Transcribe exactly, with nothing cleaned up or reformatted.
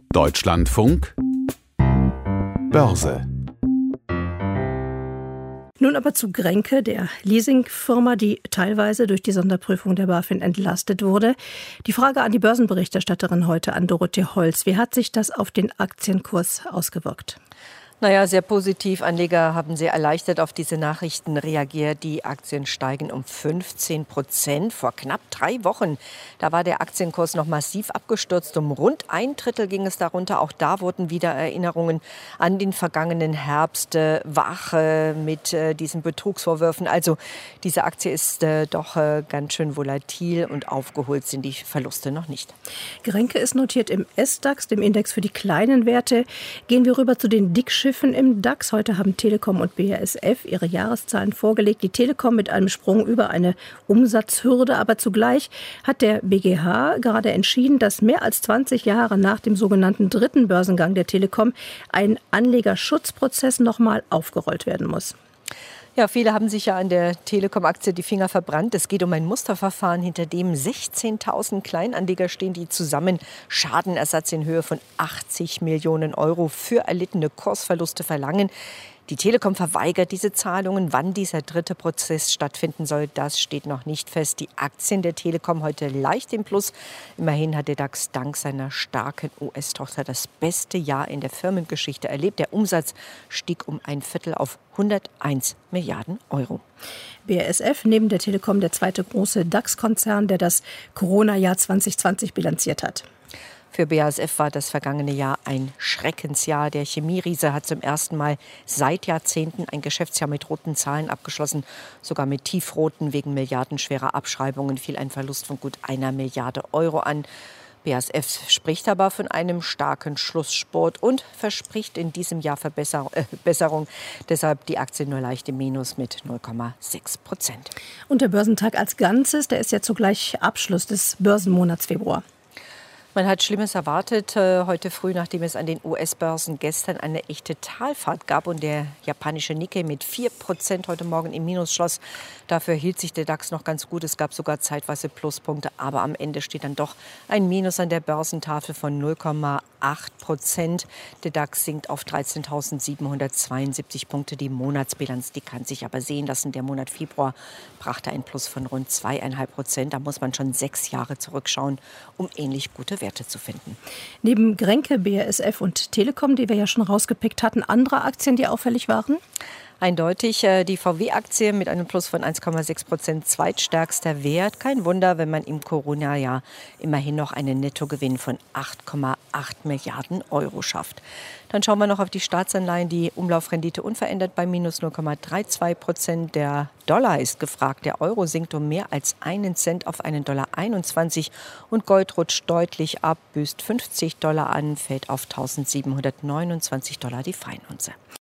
Deutschlandfunk Börse. Nun aber zu Grenke, der Leasingfirma, die teilweise durch die Sonderprüfung der BaFin entlastet wurde. Die Frage an die Börsenberichterstatterin heute, an Dorothee Holz. Wie hat sich das auf den Aktienkurs ausgewirkt? Naja, sehr positiv. Anleger haben sehr erleichtert auf diese Nachrichten reagiert. Die Aktien steigen um fünfzehn Prozent. Vor knapp drei Wochen, da war der Aktienkurs noch massiv abgestürzt. Um rund ein Drittel ging es darunter. Auch da wurden wieder Erinnerungen an den vergangenen Herbst äh, wach äh, mit äh, diesen Betrugsvorwürfen. Also diese Aktie ist äh, doch äh, ganz schön volatil und aufgeholt sind die Verluste noch nicht. Grenke ist notiert im S DAX, dem Index für die kleinen Werte. Gehen wir rüber zu den Dickschiffen im DAX. Heute haben Telekom und B A S F ihre Jahreszahlen vorgelegt. Die Telekom mit einem Sprung über eine Umsatzhürde. Aber zugleich hat der B G H gerade entschieden, dass mehr als zwanzig Jahre nach dem sogenannten dritten Börsengang der Telekom ein Anlegerschutzprozess nochmal aufgerollt werden muss. Ja, viele haben sich ja an der Telekom-Aktie die Finger verbrannt. Es geht um ein Musterverfahren, hinter dem sechzehntausend Kleinanleger stehen, die zusammen Schadenersatz in Höhe von achtzig Millionen Euro für erlittene Kursverluste verlangen. Die Telekom verweigert diese Zahlungen. Wann dieser dritte Prozess stattfinden soll, das steht noch nicht fest. Die Aktien der Telekom heute leicht im Plus. Immerhin hat der DAX dank seiner starken U S-Tochter das beste Jahr in der Firmengeschichte erlebt. Der Umsatz stieg um ein Viertel auf hunderteins Milliarden Euro. B A S F neben der Telekom der zweite große DAX-Konzern, der das Corona-Jahr zwanzig zwanzig bilanziert hat. Für B A S F war das vergangene Jahr ein Schreckensjahr. Der Chemieriese hat zum ersten Mal seit Jahrzehnten ein Geschäftsjahr mit roten Zahlen abgeschlossen. Sogar mit tiefroten. Wegen milliardenschwerer Abschreibungen fiel ein Verlust von gut einer Milliarde Euro an. B A S F spricht aber von einem starken Schlussspurt und verspricht in diesem Jahr Verbesserung. Äh, Besserung. Deshalb die Aktie nur leicht im Minus mit null Komma sechs Prozent. Und der Börsentag als Ganzes, der ist ja zugleich Abschluss des Börsenmonats Februar. Man hat Schlimmes erwartet äh, heute früh, nachdem es an den U S-Börsen gestern eine echte Talfahrt gab und der japanische Nikkei mit vier Prozent heute Morgen im Minus schloss. Dafür hielt sich der DAX noch ganz gut. Es gab sogar zeitweise Pluspunkte, aber am Ende steht dann doch ein Minus an der Börsentafel von null Komma acht Prozent. Der DAX sinkt auf dreizehntausendsiebenhundertzweiundsiebzig Punkte. Die Monatsbilanz, die kann sich aber sehen lassen. Der Monat Februar brachte ein Plus von rund zwei Komma fünf Prozent. Da muss man schon sechs Jahre zurückschauen, um ähnlich gute Werte zu finden. Neben Grenke, B A S F und Telekom, die wir ja schon rausgepickt hatten, andere Aktien, die auffällig waren? Eindeutig die V W-Aktie mit einem Plus von eins Komma sechs Prozent, zweitstärkster Wert. Kein Wunder, wenn man im Corona-Jahr immerhin noch einen Nettogewinn von acht Komma acht Milliarden Euro schafft. Dann schauen wir noch auf die Staatsanleihen. Die Umlaufrendite unverändert bei minus null Komma zweiunddreißig Prozent. Der Dollar ist gefragt. Der Euro sinkt um mehr als einen Cent auf einen Dollar einundzwanzig. Und Gold rutscht deutlich ab, büßt fünfzig Dollar an, fällt auf eintausendsiebenhundertneunundzwanzig Dollar die Feinunze.